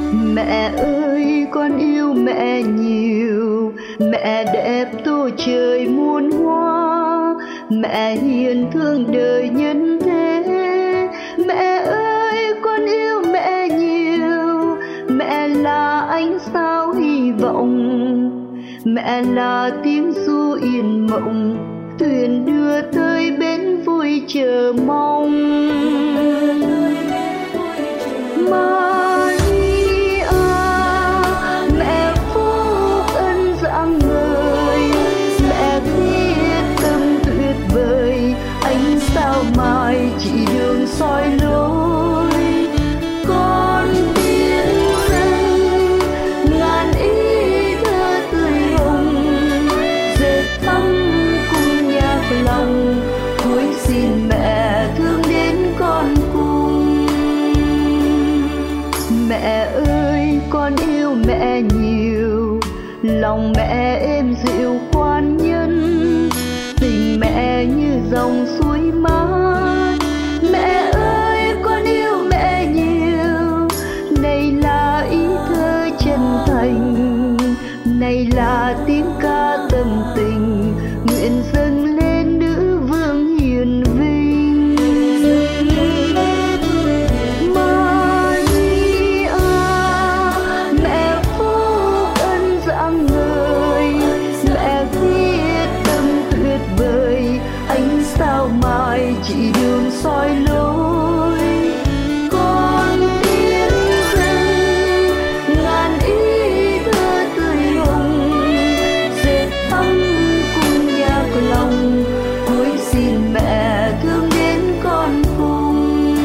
Mẹ ơi con yêu mẹ nhiều, mẹ đẹp tô trời muôn hoa, mẹ hiền thương đời nhân thế. Mẹ ơi con yêu mẹ nhiều, mẹ là ánh sao hy vọng, mẹ là tiếng ru yên mộng, thuyền đưa tới bến vui chờ mong. Maria, mẹ phúc ân rạng ngời, mẹ thiết tâm tuyệt vời, ánh sao mai chỉ đường soi lối. Con biết rằng ngàn ý thơ tươi hồng, dệt thắm cùng nhạc lòng, cuối xin mẹ thương đến con cùng. Mẹ ơi con yêu mẹ nhiều, lòng mẹ êm dịu khoan nhân, tình mẹ như dòng suối mát. Mẹ ơi con yêu mẹ nhiều, này là ý thơ chân thành, này là tiếng ca tâm tình, nguyện dâng lên nữ vương hiền vinh. Maria, mẹ phúc ân rạng ngời, mẹ thiết tâm tuyệt vời, ánh sao mai chỉ đường soi lối. Con tin rằng ngàn ý thơ tươi hồng, dệt thắm cùng nhạc lòng, cuối xin mẹ thương đến con cùng.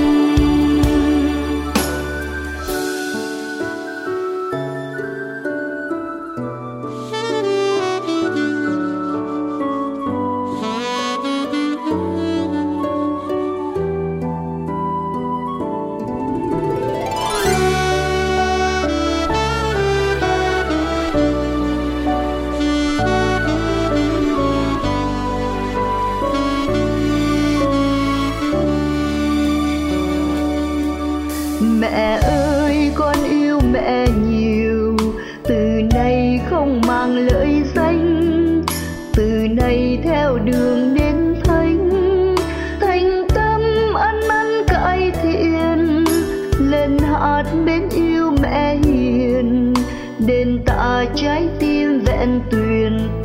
Mẹ ơi con yêu mẹ nhiều, từ nay không mang lợi danh, từ nay theo đường đến thánh. Thành tâm ăn năn cải thiện, lên hát mến yêu mẹ hiền, đền tạ trái tim vẹn tuyền.